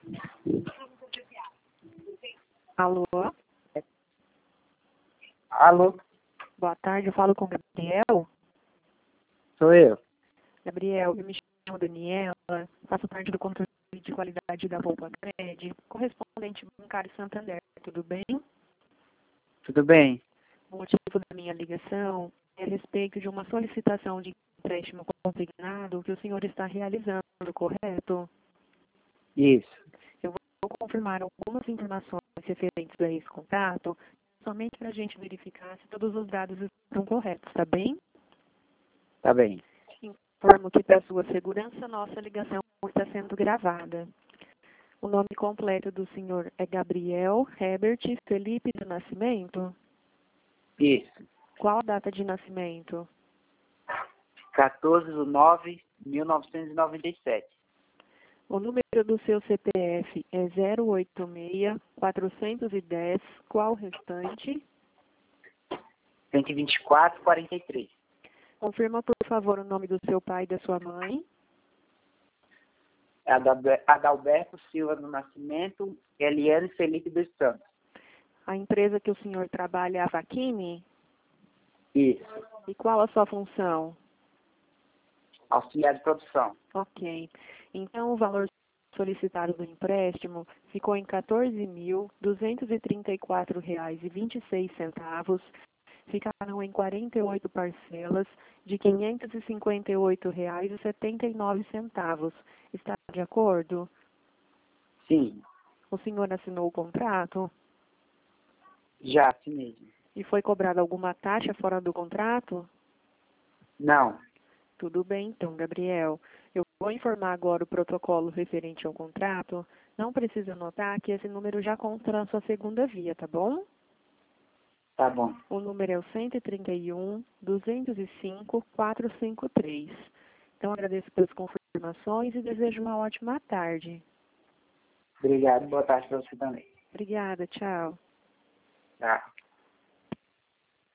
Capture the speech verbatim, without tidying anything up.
Alô? Alô, Boa tarde, eu falo com o Gabriel. sou eu. Gabriel, eu me chamo Daniela, faço parte do controle de qualidade da Poupa Cred, correspondente bancário Santander, tudo bem? Tudo bem? O motivo da minha ligação é a respeito de uma solicitação de empréstimo consignado que o senhor está realizando, correto? Isso. Eu vou confirmar algumas informações referentes a esse contrato, somente para a gente verificar se todos os dados estão corretos, tá bem? Tá bem. Informo que, para sua segurança, nossa ligação está sendo gravada. O nome completo do senhor é Gabriel Herbert Felipe do Nascimento? Isso. Qual a data de nascimento? quatorze de nove de mil novecentos e noventa e sete. O número do seu C P F é zero oito seis, quatrocentos e dez. Qual o restante? cento e vinte e quatro, quarenta e três. Confirma, por favor, o nome do seu pai e da sua mãe. Adalbe- Adalberto Silva do Nascimento, Eliane Felipe dos Santos. A empresa que o senhor trabalha é a Vaquini? Isso. E qual a sua função? Auxiliar de produção. Ok. Então, o valor solicitado do empréstimo ficou em quatorze mil duzentos e trinta e quatro reais e vinte e seis centavos. Ficaram em quarenta e oito parcelas de quinhentos e cinquenta e oito reais e setenta e nove centavos. Está de acordo? Sim, O senhor assinou o contrato? já assinei. E foi cobrada alguma taxa fora do contrato? Não. Tudo bem, então, Gabriel. Eu vou informar agora o protocolo referente ao contrato. Não precisa anotar que esse número já consta na sua segunda via, tá bom? Tá bom. O número é o cento e trinta e um, duzentos e cinco, quatrocentos e cinquenta e três. Então, agradeço pelas confirmações e desejo uma ótima tarde. Obrigado. Boa tarde para você também. Obrigada, tchau. Tá.